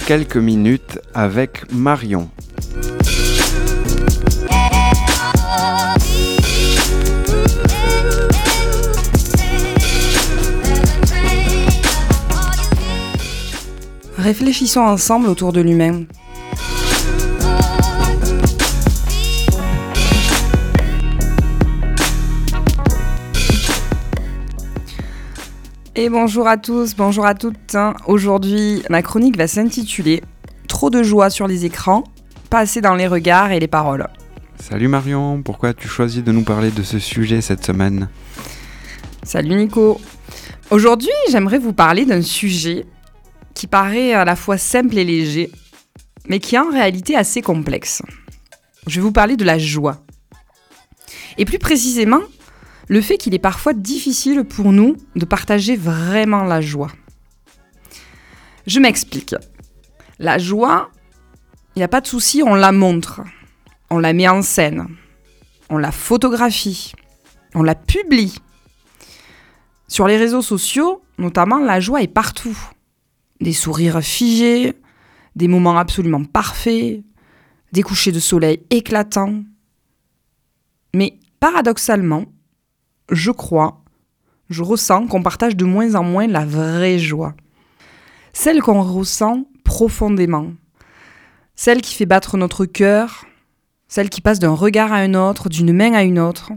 quelques minutes avec Marion. Réfléchissons ensemble autour de l'humain. Et bonjour à tous, bonjour à toutes. Aujourd'hui, ma chronique va s'intituler « Trop de joie sur les écrans, pas assez dans les regards et les paroles ». Salut Marion, pourquoi tu choisis de nous parler de ce sujet cette semaine ? Salut Nico. Aujourd'hui, j'aimerais vous parler d'un sujet qui paraît à la fois simple et léger, mais qui est en réalité assez complexe. Je vais vous parler de la joie. Et plus précisément, le fait qu'il est parfois difficile pour nous de partager vraiment la joie. Je m'explique. La joie, il n'y a pas de souci, on la montre, on la met en scène, on la photographie, on la publie. Sur les réseaux sociaux, notamment, la joie est partout. Des sourires figés, des moments absolument parfaits, des couchers de soleil éclatants. Mais paradoxalement, je ressens qu'on partage de moins en moins la vraie joie. Celle qu'on ressent profondément. Celle qui fait battre notre cœur, celle qui passe d'un regard à un autre, d'une main à une autre.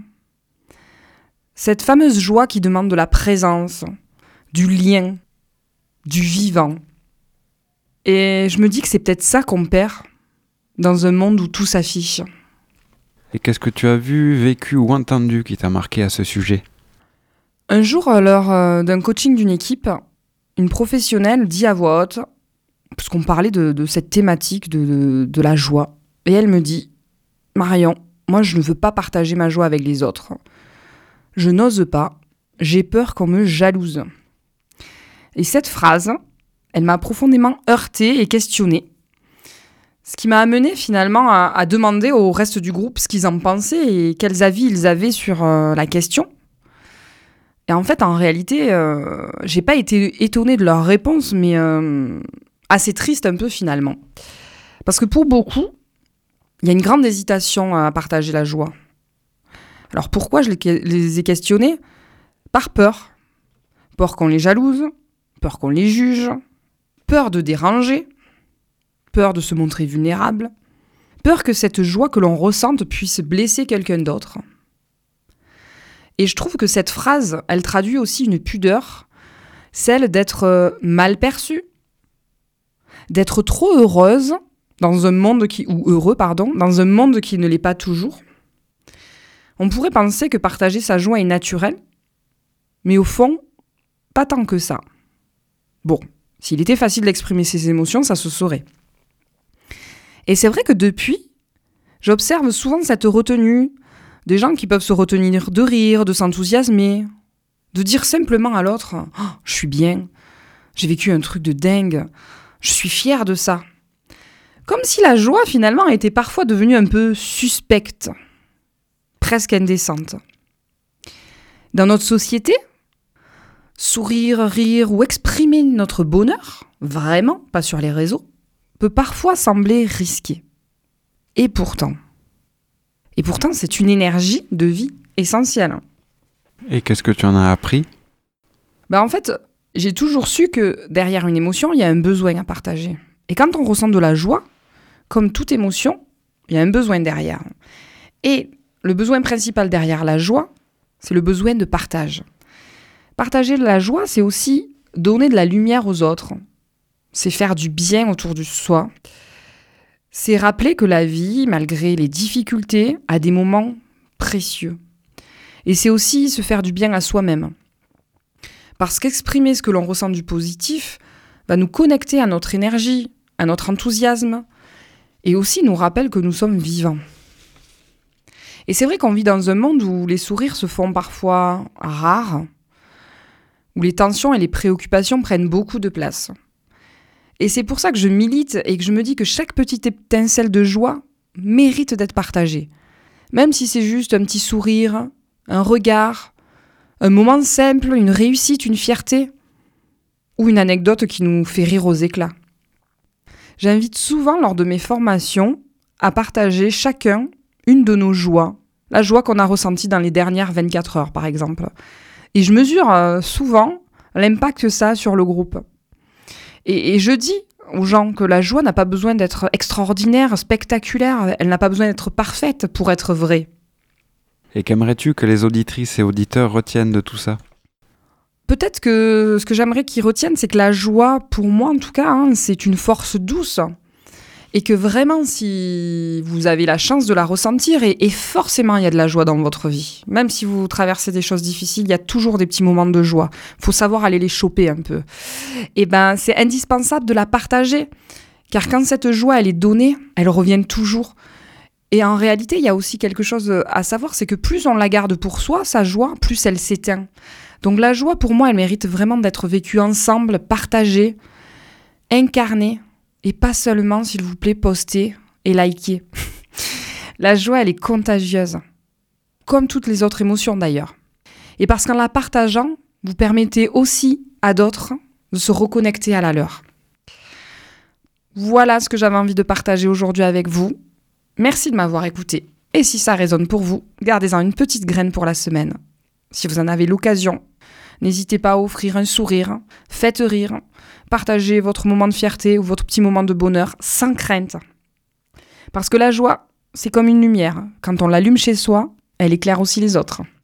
Cette fameuse joie qui demande de la présence, du lien, du vivant. Et je me dis que c'est peut-être ça qu'on perd dans un monde où tout s'affiche. Et qu'est-ce que tu as vu, vécu ou entendu qui t'a marqué à ce sujet ? Un jour, lors d'un coaching d'une équipe, une professionnelle dit à voix haute, parce qu'on parlait de cette thématique de la joie, et elle me dit « Marion, moi je ne veux pas partager ma joie avec les autres. Je n'ose pas, j'ai peur qu'on me jalouse. » Et cette phrase, elle m'a profondément heurtée et questionnée. Ce qui m'a amenée finalement à demander au reste du groupe ce qu'ils en pensaient et quels avis ils avaient sur la question. Et en fait, en réalité, j'ai pas été étonnée de leur réponse, mais assez triste un peu finalement. Parce que pour beaucoup, il y a une grande hésitation à partager la joie. Alors pourquoi je les ai questionnés ? Par peur. Peur qu'on les jalouse, peur qu'on les juge, peur de déranger, peur de se montrer vulnérable, peur que cette joie que l'on ressente puisse blesser quelqu'un d'autre. Et je trouve que cette phrase, elle traduit aussi une pudeur, celle d'être mal perçue, d'être trop heureuse dans un monde dans un monde qui ne l'est pas toujours. On pourrait penser que partager sa joie est naturel, mais au fond, pas tant que ça. Bon, s'il était facile d'exprimer ses émotions, ça se saurait. Et c'est vrai que depuis, j'observe souvent cette retenue, des gens qui peuvent se retenir de rire, de s'enthousiasmer, de dire simplement à l'autre « Oh, je suis bien, j'ai vécu un truc de dingue, je suis fière de ça ». Comme si la joie, finalement, était parfois devenue un peu suspecte, presque indécente. Dans notre société, sourire, rire ou exprimer notre bonheur, vraiment, pas sur les réseaux, peut parfois sembler risqué. Et pourtant, c'est une énergie de vie essentielle. Et qu'est-ce que tu en as appris ? En fait, j'ai toujours su que derrière une émotion, il y a un besoin à partager. Et quand on ressent de la joie, comme toute émotion, il y a un besoin derrière. Et le besoin principal derrière la joie, c'est le besoin de partage. Partager de la joie, c'est aussi donner de la lumière aux autres. C'est faire du bien autour de soi. C'est rappeler que la vie, malgré les difficultés, a des moments précieux. Et c'est aussi se faire du bien à soi-même. Parce qu'exprimer ce que l'on ressent du positif va nous connecter à notre énergie, à notre enthousiasme, et aussi nous rappelle que nous sommes vivants. Et c'est vrai qu'on vit dans un monde où les sourires se font parfois rares, où les tensions et les préoccupations prennent beaucoup de place. Et c'est pour ça que je milite et que je me dis que chaque petite étincelle de joie mérite d'être partagée. Même si c'est juste un petit sourire, un regard, un moment simple, une réussite, une fierté, ou une anecdote qui nous fait rire aux éclats. J'invite souvent lors de mes formations à partager chacun une de nos joies, la joie qu'on a ressentie dans les dernières 24 heures par exemple. Et je mesure souvent l'impact que ça a sur le groupe. Et je dis aux gens que la joie n'a pas besoin d'être extraordinaire, spectaculaire, elle n'a pas besoin d'être parfaite pour être vraie. Et qu'aimerais-tu que les auditrices et auditeurs retiennent de tout ça ? Peut-être que ce que j'aimerais qu'ils retiennent, c'est que la joie, pour moi en tout cas, c'est une force douce. Et que vraiment, si vous avez la chance de la ressentir, et forcément il y a de la joie dans votre vie, même si vous traversez des choses difficiles, il y a toujours des petits moments de joie. Il faut savoir aller les choper un peu. Et c'est indispensable de la partager. Car quand cette joie, elle est donnée, elle revient toujours. Et en réalité, il y a aussi quelque chose à savoir, c'est que plus on la garde pour soi, sa joie, plus elle s'éteint. Donc la joie, pour moi, elle mérite vraiment d'être vécue ensemble, partagée, incarnée, et pas seulement, s'il vous plaît, postée et likée. La joie, elle est contagieuse, comme toutes les autres émotions d'ailleurs. Et parce qu'en la partageant, vous permettez aussi à d'autres de se reconnecter à la leur. Voilà ce que j'avais envie de partager aujourd'hui avec vous. Merci de m'avoir écouté. Et si ça résonne pour vous, gardez-en une petite graine pour la semaine. Si vous en avez l'occasion, n'hésitez pas à offrir un sourire, faites rire, partagez votre moment de fierté ou votre petit moment de bonheur sans crainte. Parce que la joie, c'est comme une lumière. Quand on l'allume chez soi, elle éclaire aussi les autres.